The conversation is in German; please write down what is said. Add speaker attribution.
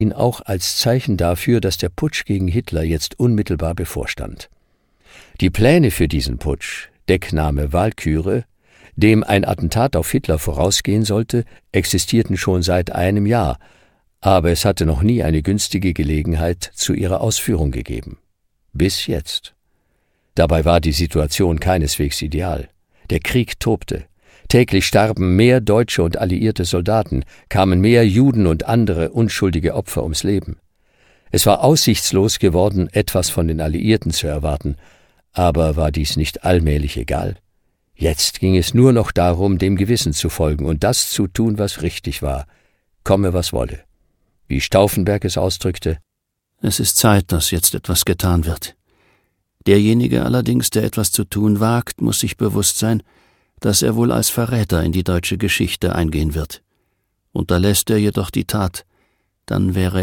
Speaker 1: ihn auch als Zeichen dafür, dass der Putsch gegen Hitler jetzt unmittelbar bevorstand. Die Pläne für diesen Putsch, Deckname Walküre, dem ein Attentat auf Hitler vorausgehen sollte, existierten schon seit einem Jahr, aber es hatte noch nie eine günstige Gelegenheit zu ihrer Ausführung gegeben. Bis jetzt. Dabei war die Situation keineswegs ideal. Der Krieg tobte. Täglich starben mehr deutsche und alliierte Soldaten, kamen mehr Juden und andere unschuldige Opfer ums Leben. Es war aussichtslos geworden, etwas von den Alliierten zu erwarten, aber war dies nicht allmählich egal? Jetzt ging es nur noch darum, dem Gewissen zu folgen und das zu tun, was richtig war, komme was wolle. Wie Stauffenberg es ausdrückte:
Speaker 2: Es ist Zeit, dass jetzt etwas getan wird. Derjenige allerdings, der etwas zu tun wagt, muss sich bewusst sein, dass er wohl als Verräter in die deutsche Geschichte eingehen wird. Unterlässt er jedoch die Tat, dann wäre